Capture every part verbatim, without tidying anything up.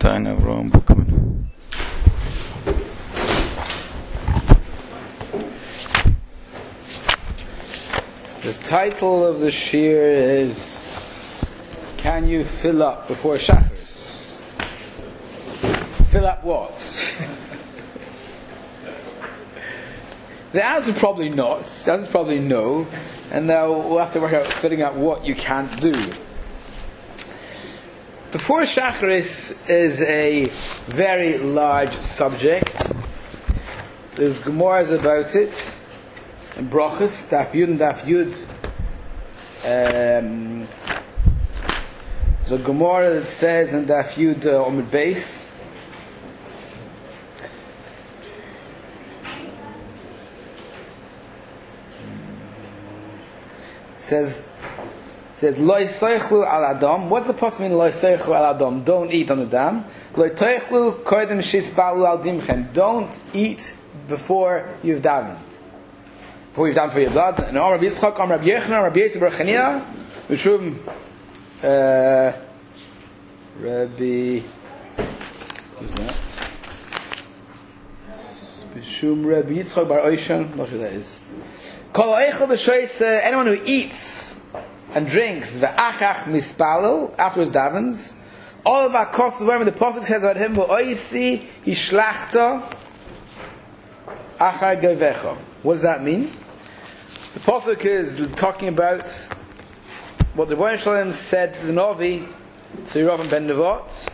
Taina Ron Bookman. The title of the shir is Can You Fill Up Before Shacharis? Fill up what? The answer is probably not. The answer is probably no. And now we'll have to work out filling out what you can't do. Before Shacharis is a very large subject. There's Gemaras about it. In Brachos, Daf Yud and Daf Yud. Um, there's a Gemara that says in Daf Yud uh, Omid Beis. It says, It says, Lo yisaychlu al adam. What's the possible meaning, Lo yisaychlu al adam? Don't eat on the dam. Lo yisaychlu koydem shisbalu al dimchem. Don't eat before you've davened. Before you've davened for your blood. And Amar Rabbi Yitzchak, Amar Rabbi Yechon, Rabbi Yisrael bar Chanina, Mishum, uh, Rabbi, who's that? Mishum Rabbi Yitzchak bar Oishan, I'm not sure who that is. Kol ha'echel b'shois, anyone who eats and drinks ve'achach mispalel, afterwards davens, all of our costs, whatever the Pasuk says about him, v'oisi hishlachta achar gevecha. What does that mean? The Pasuk is talking about what the Rebbeinu Shalom said to the Novi, to Yerovam ben Nevat.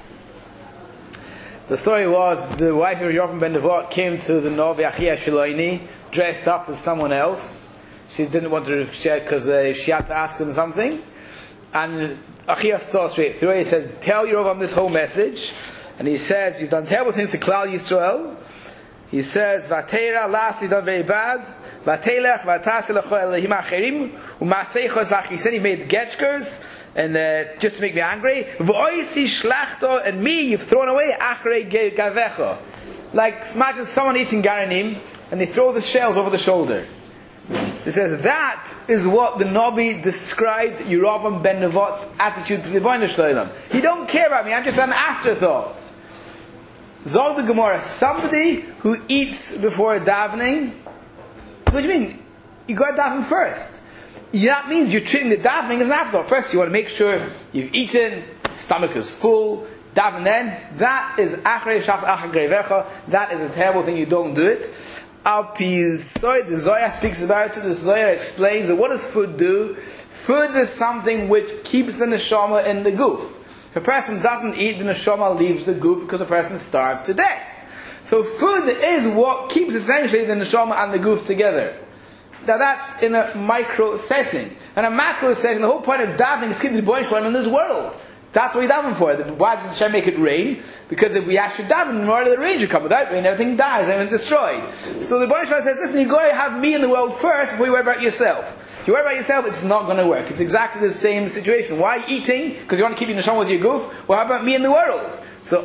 The story was the wife of Yerovam ben Nevat came to the Novi Achia Shiloini, dressed up as someone else. She didn't want to share because uh, she had to ask him something. And Achia saw straight through it. He says, tell Yerovam this whole message. And he says, you've done terrible things to Klal Yisrael. He says, Vateira, last you've done very bad. Vatelech, Vatase lecho elahim acherim, u'maseichos lach. He said he made getchkers, and uh, just to make me angry. V'oisi shlachto, and me you've thrown away achrei gavecha. Like, imagine someone eating garanim, and they throw the shells over the shoulder. So he says, that is what the Nabi described Yerovam ben Nevat's attitude to the Rebbeinu Shalom. He don't care about me, I'm just an afterthought. Zog the Gemara, somebody who eats before davening, what do you mean? You got to daven first. Yeah, that means you're treating the davening as an afterthought. First you want to make sure you've eaten, stomach is full, daven then. That is achrei shach achar greivecha. That is a terrible thing, you don't do it. Al-Pi-Zoy, the Zoya speaks about it, the Zoya explains that what does food do? Food is something which keeps the neshama in the goof. If a person doesn't eat, the neshama leaves the goof because a person starves to death. So food is what keeps essentially the neshama and the goof together. Now that's in a micro setting. In a macro setting, the whole point of davening is keeping the Rebbeinu Shalom in this world. That's what we daven for. Why does Hashem make it rain? Because if we actually daven, in order the rain should come. Without rain, everything dies, everything's destroyed. So the Rebbeinu Shalom says, listen, you've got to have me in the world first before you worry about yourself. If you worry about yourself, it's not going to work. It's exactly the same situation. Why eating? Because you want to keep your neshama with your goof. Well, how about me in the world? So,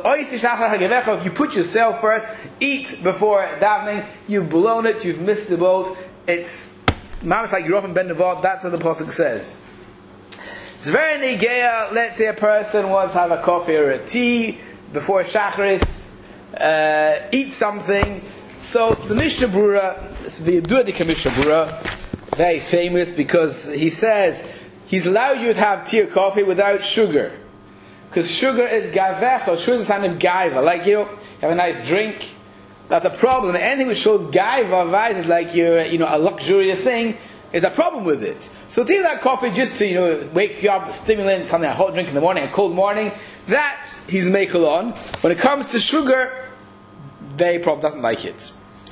if you put yourself first, eat before davening, you've blown it, you've missed the boat. It's mamish like Yerovam ben Nevat, that's what the Pasuk says. It's very negeya. Let's say a person wants to have a coffee or a tea before Shacharis, uh, eat something. So the Mishnah Brura, the Yeduadika Mishnah Brura, very famous because he says he's allowed you to have tea or coffee without sugar. Because sugar is gavecha, sugar is a sign of gaiva. Like, you know, you have a nice drink, that's a problem. Anything which shows gaiva, vice is like you're, you know, a luxurious thing, is a problem with it. So tea without coffee, just to, you know, wake you up, stimulate something, a hot drink in the morning, a cold morning, that he's makel on. When it comes to sugar, very problem, doesn't like it.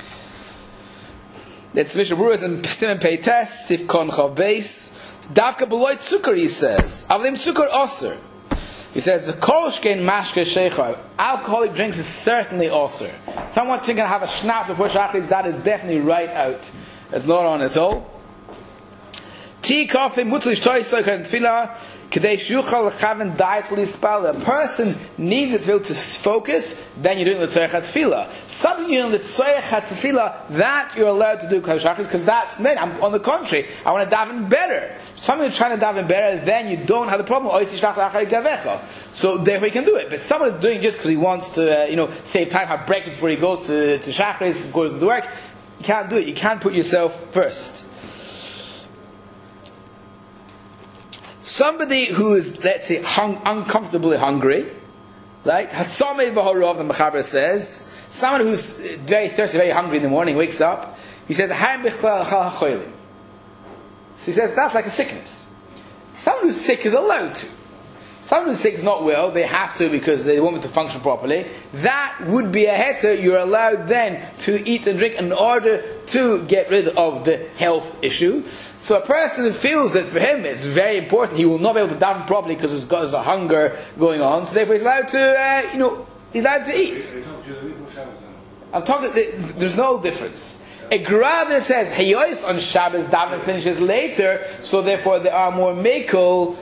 It's Mishnah Berurah in Siman Peites, Sif Kon Chav Beis. Davka beloit sukkar, he says. Avlim sukkar osir. He says, the kolshkein mashke sheichar. Alcoholic drinks is certainly osir. Someone can have a schnapps before Shacharis, that is definitely right out. It's not on at all. Tea, coffee, mutlish toisach and tefillah. A person needs it to be able to focus, then you're doing the tzorech tefillah. Something you're doing the tzorech tefillah, that you're allowed to do because that's then. I'm, on the contrary, I want to daven better. Something you're trying to daven better, then you don't have the problem. So therefore you can do it. But someone is doing it just because he wants to, uh, you know, save time, have breakfast before he goes to to Shachris, goes to work. You can't do it. You can't put yourself first. Somebody who is, let's say, hung, uncomfortably hungry, right? Hatzamei v'horov, the Mechaber says, someone who's very thirsty, very hungry in the morning, wakes up, he says, so he says, that's like a sickness. Someone who's sick is allowed to. Someone who's sick is not well, they have to because they want it to function properly. That would be a heter. You're allowed then to eat and drink in order to get rid of the health issue. So a person who feels that for him it's very important, he will not be able to daven properly because he's got his hunger going on, so therefore he's allowed to, uh, you know, he's allowed to eat. I'm talking, there's no difference. A Gra that says, Heyois on Shabbos, daven finishes later, so therefore they are more makel.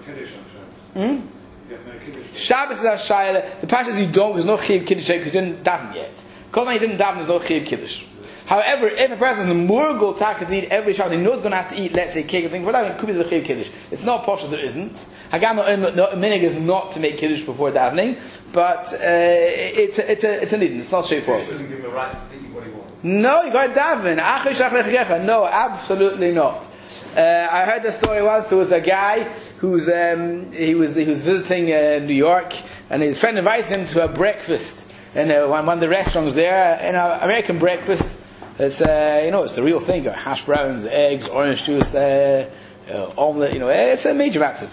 Hmm? Shabbos is a shayla. The pasha is you don't, there's no chiyuv kiddush because you didn't daven yet. Because when you didn't daven, there's no chiyuv kiddush. However, if a person is a murgal taka to eat every Shabbos, he knows he's going to have to eat, let's say, cake and things, for that, it could be the chiyuv kiddush. It's not posher, there isn't. Hagam minig is not to make kiddush before davening, but uh, it's a, it's a, it's a nidin. It's not straightforward. Kiddush doesn't give him the right to eat what he wants. No, you got to daven. No, absolutely not. Uh, I heard the story once. There was a guy who's um, he was he was visiting uh, New York, and his friend invited him to a breakfast in uh, one, one of the restaurants there. In an American breakfast, it's uh, you know it's the real thing. Got hash browns, eggs, orange juice, uh, uh, omelette. You know, it's a major massive.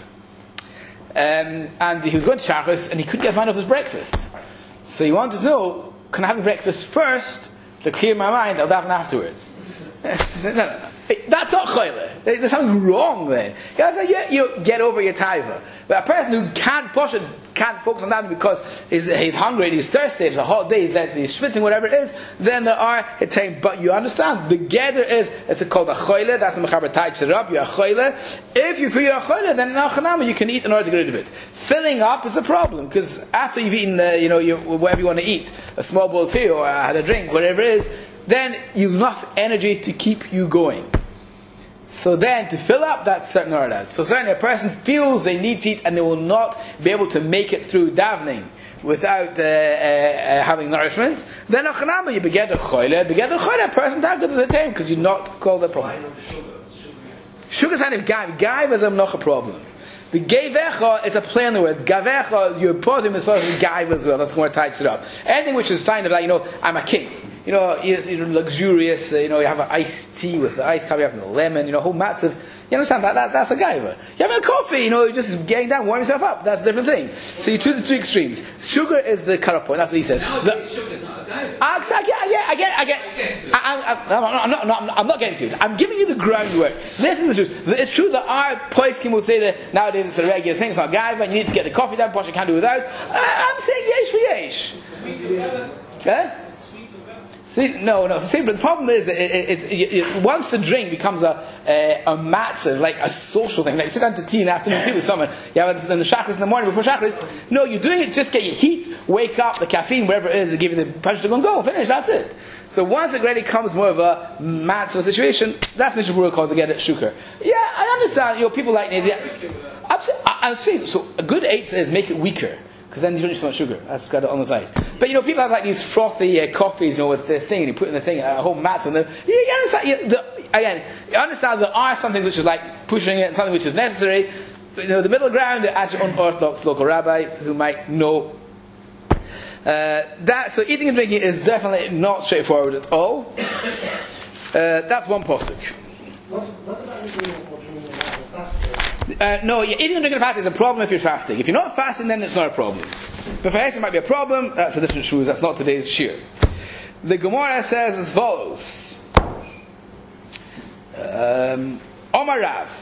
Um, and he was going to Shachris, and he couldn't get his mind off his breakfast. So he wanted to know, can I have the breakfast first to clear my mind? I'll daven afterwards. no, no, no. That's not choyle. There's something wrong then. You, you get over your taiva. But a person who can't push it, can't focus on that because he's, he's hungry, he's thirsty, it's a hot day, he's, he's schwitzing, whatever it is, then there are time. But you understand, the gather is, it's called a choyle, that's the mechaber taich it up, you're a choyle. If you feel you're a choyle, then nachanama, you can eat in order to get rid of it. Filling up is a problem, because after you've eaten, uh, you know, you, whatever you want to eat, a small bowl of cereal, or had a drink, whatever it is, then you've enough energy to keep you going. So then, to fill up, that's certainly not allowed. So certainly a person feels they need to eat and they will not be able to make it through davening without uh, uh, uh, having nourishment, then achanama, you begin to choyle, begin to choyle, a person that good as a time because you're not called a problem. Sugar is kind of gaiv. Gaiv is not a problem. The gaivecha is a play on the words. Gavecha, you're putting the sort of gaiv as well. That's more tight it up. Anything which is a sign of like, you know, I'm a king. You know, you're, you're luxurious, uh, you know, you have an iced tea with the ice coffee, you have a lemon, you know, whole mats of, you understand, that, that that's a gaiva. You have a coffee, you know, you're just getting down, warming yourself up, that's a different thing. So you choose the two extremes. Sugar is the cut-off point, that's what he says. Nowadays, sugar is not a gaiva. I get, I get, I get, I get, I, I, I, I'm, not, I'm, not, I'm not getting to it. I'm giving you the groundwork. This is the truth. It's true that our poiskim will say that nowadays it's a regular thing, it's not gaiva, and you need to get the coffee down, Pasha can't do without. I, I'm saying yesh for yesh. Huh? See, no, no. See, but the problem is that it, it, it, it, once the drink becomes a a, a matzah, like a social thing, like sit down to tea in the afternoon, tea with someone, you have it in the chakras in the morning before chakras. No, you're doing it just to get your heat, wake up, the caffeine, whatever it is, to give you the pressure to go and go, finish. That's it. So once it really comes more of a matzah situation, that's the Mishnah calls to get it shukar. Yeah, I understand. You know, people like yeah, I'm saying so. A good eight is make it weaker. Because then you don't use so much sugar. That's got it on the side. But you know, people have like these frothy uh, coffees, you know, with the thing, and you put in the thing, a whole mat on them. You, you understand? You, the, again, you understand there are some things which is like pushing it, and something which is necessary. But, you know, the middle ground, as your unorthodox local rabbi who might know uh, that. So eating and drinking is definitely not straightforward at all. Uh, that's one posuk. What, what about eating or drinking fasting? Uh, no, eating and drinking fasting is a problem if you're fasting. If you're not fasting, then it's not a problem. But for fasting, it might be a problem. That's a different shoes. That's not today's shir. The Gemara says as follows: um, Omar Rav,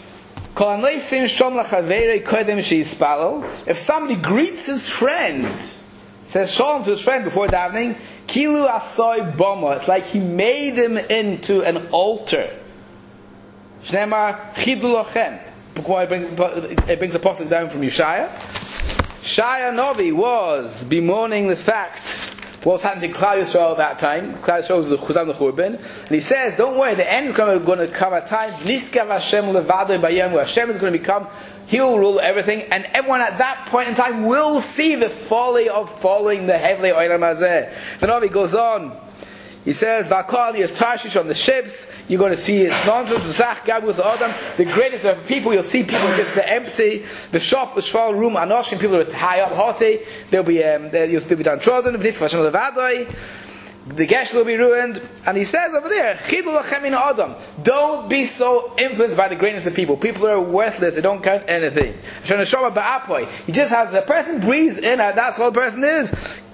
if somebody greets his friend, says shalom to his friend before davening, kilu asoy boma. It's like he made him into an altar. Shneimar chidu lochem. It brings a pasuk down from Yeshaya. Shaya Novi was bemoaning the fact what was happening to Klal Yisrael at that time. Klal Yisrael was the Chuzam the Churban, and he says, "Don't worry, the end is going to come a time. Niskav Hashem levado bayom, where Hashem is going to become. He will rule everything, and everyone at that point in time will see the folly of following the heavenly Olam Hazeh." The Novi goes on. He says, "V'akol is Tarshish on the ships. You're going to see it's nonsense. The greatest of people, you'll see people just empty. The shop, the shval room, anoshim, people are high up, haughty. They'll be, um, they'll still be downtrodden. The gesh will be ruined." And he says over there, don't be so influenced by the greatness of people. People are worthless. They don't count anything. He just has the person breathes in. That's what the person is.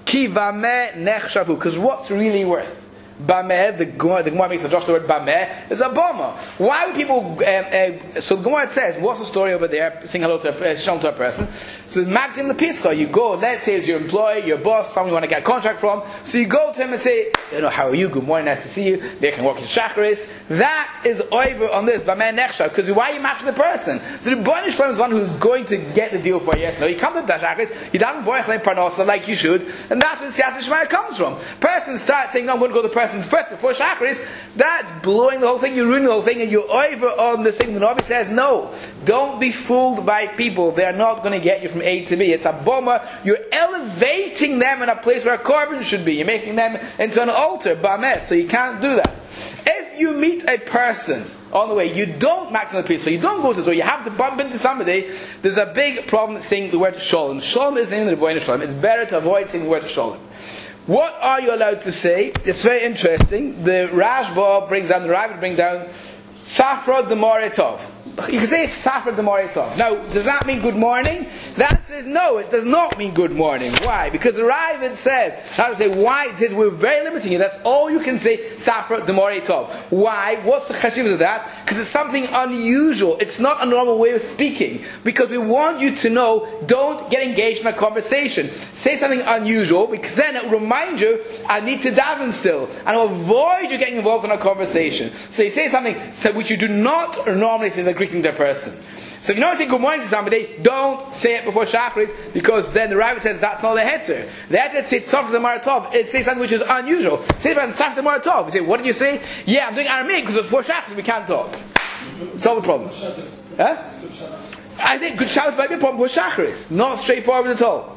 Because what's really worth? Bameh, the Gemara, the Gemara makes a the word Bameh, is a bomber. Why would people, um, uh, so the Gemara says, what's the story over there, saying hello to a, uh, shalom to a person? So it's Magdim the Pischa, you go, let's say it's your employee, your boss, someone you want to get a contract from, so you go to him and say, you know, how are you, good morning, nice to see you, they can work in Shacharis. That is over on this, Bameh Nechshav, because why are you matching the person? The Rebbeinu Shalom is one who's going to get the deal for you, yes, no, you come to the Shacharis, you don't boy Parnasa like you should, and that's where Siyat Shemaya comes from. Person starts saying, no, I'm going to go to the person first before Shacharis, that's blowing the whole thing, you're ruining the whole thing, and you're over on this thing. The Navi says, no, don't be fooled by people. They're not going to get you from A to B. It's a bomber. You're elevating them in a place where a carbon should be. You're making them into an altar, Bames, so you can't do that. If you meet a person on the way, you don't make them a peaceful, you don't go to the door, you have to bump into somebody, there's a big problem saying the word Shalom. Shalom is the name of the Rebbeinu Shalom. It's better to avoid saying the word Shalom. What are you allowed to say? It's very interesting. The Rashba brings down, the Ravid brings down Safra Demoritov. You can say it's Safra Demoritov. Now, does that mean good morning? That says no, it does not mean good morning. Why? Because the Ravid says, I would say why? It says we're very limiting you. That's all you can say, Safra Demoritov. Why? What's the chashiv of that? Because it's something unusual. It's not a normal way of speaking. Because we want you to know, don't get engaged in a conversation. Say something unusual, because then it will remind you, I need to daven still. And it'll avoid you getting involved in a conversation. So you say something which you do not normally say as a greeting to a person. So if you don't say good morning to somebody, don't say it before Shacharis, because then the Rabbi says that's not the heter. The heter says Tzafra the Maratov. It says something which is unusual. Say about Tzafra the Maratov. You say, what did you say? Yeah, I'm doing Aramaic because it's before Shacharis, we can't talk. Solve the problem. Huh? I think good Shabbos might be a problem for Shacharis. Not straightforward at all.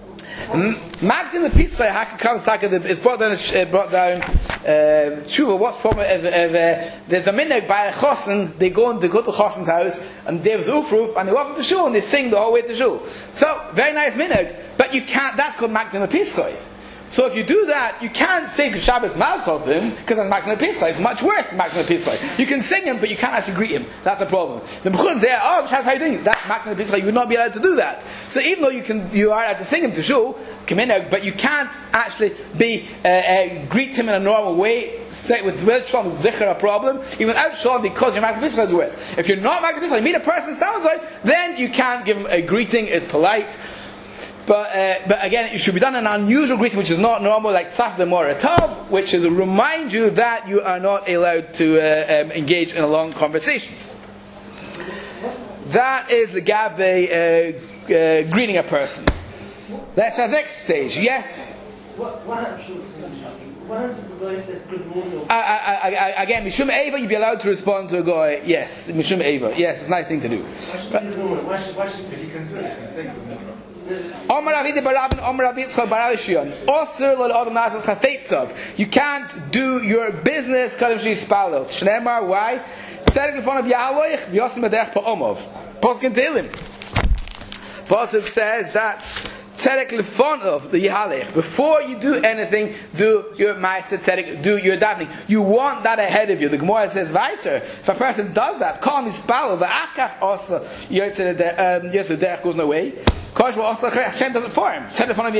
Magdim the Pischa Haka comes back. It's brought down. Uh, brought down. Uh, Tshuva. What's the problem? Of, of, uh, there's a minhag by a chosin. They go and they go to chosin's house, and there's uproof, and they walk to shul, and they sing the whole way to shul. So very nice minhag, but you can't. That's called Magdim the Pischa. So if you do that, you can't say Shabbos Mazal to him, because that's Magdim the Pischa. It's much worse than Magdim the Pischa. You can sing him, but you can't actually greet him. That's the problem. The B'chutz there, oh, Shabbos, how are you doing? That's Magdim the Pischa. You would not be allowed to do that. So even though you can, you are allowed to sing him to shul, come in, but you can't actually be uh, uh, greet him in a normal way. Say with with shalom zikr a problem. Even without shalom, because you're Magdim the Pischa is worse. If you're not Magdim the Pischa, you meet a person standing outside, then you can't give him a greeting. It's polite. But, uh, but again, it should be done in an unusual greeting, which is not normal, like Tzaf the Moratov, which is to remind you that you are not allowed to uh, um, engage in a long conversation. That is the Gabe uh, uh, greeting a person. That's our next stage. Yes? What, what happens if the guy says good morning? I, I, I, again, Mishum Eva, you'd be allowed to respond to a guy, yes, Mishum Eva. Yes, it's a nice thing to do. Why should, why should, So he can say, he can say good morning. You can't do your business. Why? Pasuk says that tzedek lefonov the Yihalech. Before you do anything, do your ma'aseh tzedek, do your davening. You want that ahead of you. The Gemara says weiter. If a person does that, call him hispalel. The akach also yotze the derech goes no way. Hashem does it for him.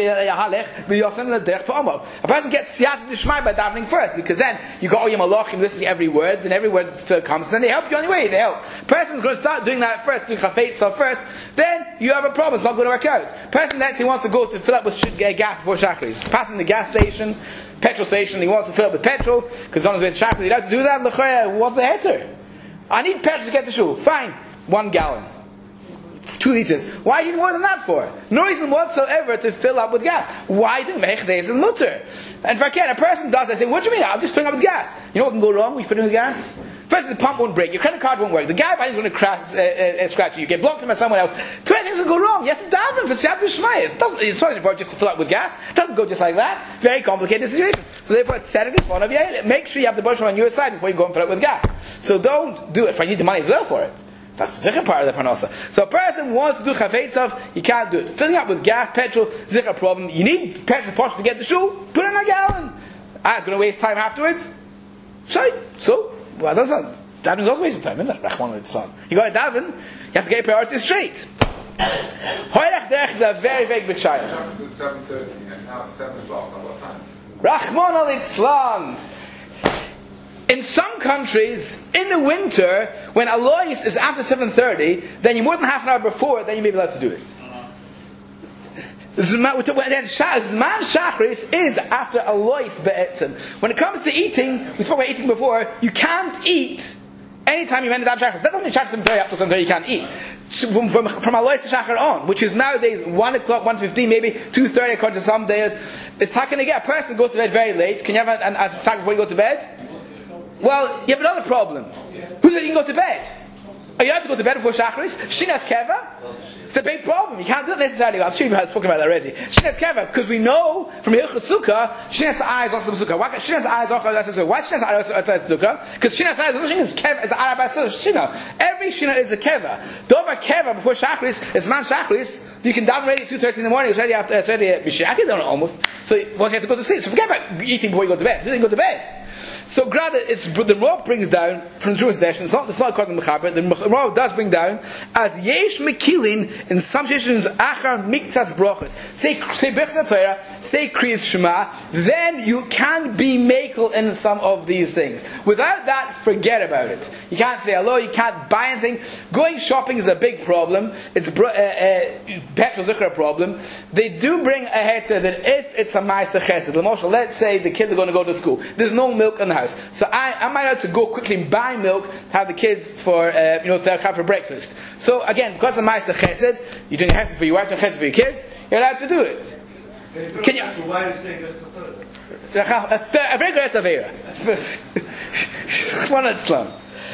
A person gets siyat d'shmai by davening first, because then you got all your malachim listening to every word, and every word still comes, and then they help you on your way. They help. A person's going to start doing that first, doing chafetza first, then you have a problem. It's not going to work out. Person let's say wants to go to fill up with gas before Shacharis. Passing the gas station, petrol station, he wants to fill up with petrol, because on his way to Shacharis, he'd have to do that. What's the heter? I need petrol to get to shul. Fine, one gallon. Two liters. Why do you need more than that for? No reason whatsoever to fill up with gas. Why do mechdeis is mutter? And if I can, a person does, I say, what do you mean? I'm just filling up with gas. You know what can go wrong when you fill in with gas? First, the pump won't break. Your credit card won't work. The guy behind you is going to crash, uh, uh, scratch you. You get blocked by someone else. Twenty things will go wrong. You have to daven for Siyat B'Shmayis. It's not important just to fill up with gas. It doesn't go just like that. Very complicated situation. So therefore, it's set it in front of you. Make sure you have the Baruch on your side before you go and fill it with gas. So don't do it. If I need the money as well for it. That's the second part of the parnasa. So a person wants to do chavetzav, he can't do it. Filling up with gas, petrol, zikr problem. You need petrol portion to get the shul. Put in a gallon. Ah, it's going to waste time afterwards. So, so well, that's not. Daven is also wasting time, isn't it? Rahman al-Islam. You got to daven. You have to get your priorities straight. Hoylech derech is a very, very big shayla. It's seven thirty and now it's seven o'clock. Now what time? Rahman al-Islam. In some countries, in the winter, when Alois is after seven thirty, then you're more than half an hour before, then you may be allowed to do it. Zman Shachris is after Alois Be'etzim. When it comes to eating, we spoke about eating before, you can't eat anytime you end up Shachris. That doesn't mean Shachris seven thirty, after seven thirty you can't eat. From, from, from Alois to Shachar on, which is nowadays one o'clock, one fifteen, maybe two thirty according to some days, it's not going to get a person who goes to bed very late. Can you have an attack before you go to bed? Well, you have another problem. Who said you can go to bed? Are you allowed to go to bed before Shachris? Shinas Keva? It's a big problem. You can't do it necessarily. I'm sure you've spoken about that already. Shinas Keva, because we know from Hilchos Sukkah, Shinas Ayah is also Sukkah. Why Shinas Ayah is also Sukkah? Why Shinas Ayah is also Sukkah? Because Shinas Ayah is also Keva, is Arab Shina. Every Shina is a Keva. Dover Keva before Shachris is Man Shachris. You can daven ready at two thirty in the morning. It's ready after. It's ready at Bishaki. Don't almost. So once you have to go to sleep. So forget about eating before you go to bed. You didn't go to bed. So, granted, it's the Rav brings down from the Jewish tradition. It's not. It's not according to Mechaber. The Rav does bring down as yesh mekilin in some situations achar miktzas brachos. Say say Birchas Torah. Say Kriyas Shema. Then you can be makel in some of these things. Without that, forget about it. You can't say hello. You can't buy anything. Going shopping is a big problem. It's uh, uh, petrol zikr problem. They do bring a heter that if it's a ma'aser chesed, let's say the kids are going to go to school. There's no milk in the house. So I, I might have to go quickly and buy milk to have the kids for, uh, you know, to have for breakfast. So again, because of Ma'aser Chesed, you're doing Chesed for your wife, doing Chesed for your kids, you're allowed to do it. Can you? Why are you saying that's A very good Avera. One Islam.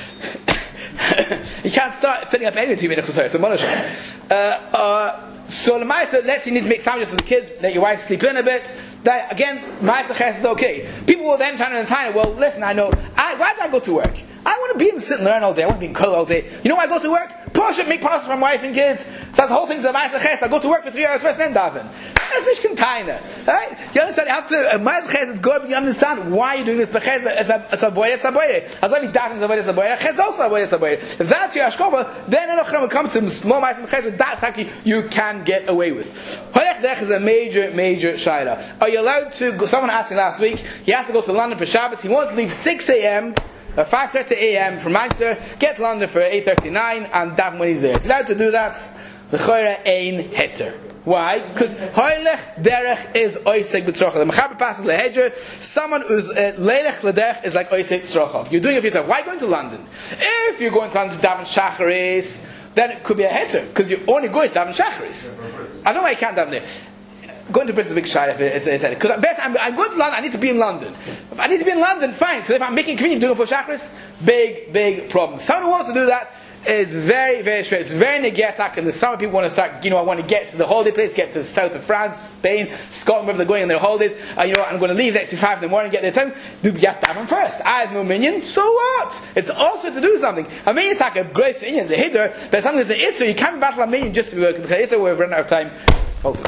You can't start filling up anything to you, so uh, uh, so the Ma'aser, let's say you need to make sandwiches for the kids, let your wife sleep in a bit. That again, Ma'aser Chesed is okay. People will then try to entitle, well, listen, I know, I, why did I go to work? I want to be in sit and learn all day. I want to be in Kol all day. You know why I go to work? Push it, make passes for my wife and kids. So the whole thing's a Ma'aser Chesed. I go to work for three hours first, then daven. That's nicht container, right? You understand? You have to. Uh, Ma'aser Chesed is good, but you understand why you're doing this. Bechesed as a as a boy, as a boy. As I be daven as a boy, as a boy. Chesed also a boy, as a boy. If that's your ashkova, then when it comes to small Ma'aser Chesed, that taki you can get away with. Holech derech is a major, major shayla. Are you allowed to go? Someone asked me last week. He has to go to London for Shabbos. He wants to leave six a.m. or five thirty a.m. from Manchester, get to London for eight thirty-nine, and daven when he's there. He's allowed to do that. The chayra ein heter. Why? Because hoylech derech is oisek b'tzrochav. The mechaber passes lehedger. Someone who's leilech lederech is like oisek tzrochav. You're doing it for yourself. Why going to London? If you're going to London to daven shacharis, then it could be a heter because you're only going to daven shacharis. I know why you can't daven there. Going to Bristol is a big shayla. It's it's because best I'm, I'm going to London. I need to be in London. If I need to be in London, fine. So if I'm making convenient doing it for chakras, big big problem. Someone who wants to do that is very very straight. It's very negetak, and the summer people want to start. You know, I want to get to the holiday place, get to the south of France, Spain, Scotland, wherever they're going on their holidays. Uh, you know, I'm going to leave at five in the morning, get there time. Do yat daven first. I have no minion. So what? It's also to do something. A minion is like a great minion, the hider, but something is the issue. You can't battle a minion just because the issue. We've run out of time. Hopefully.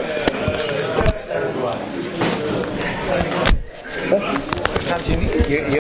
You, you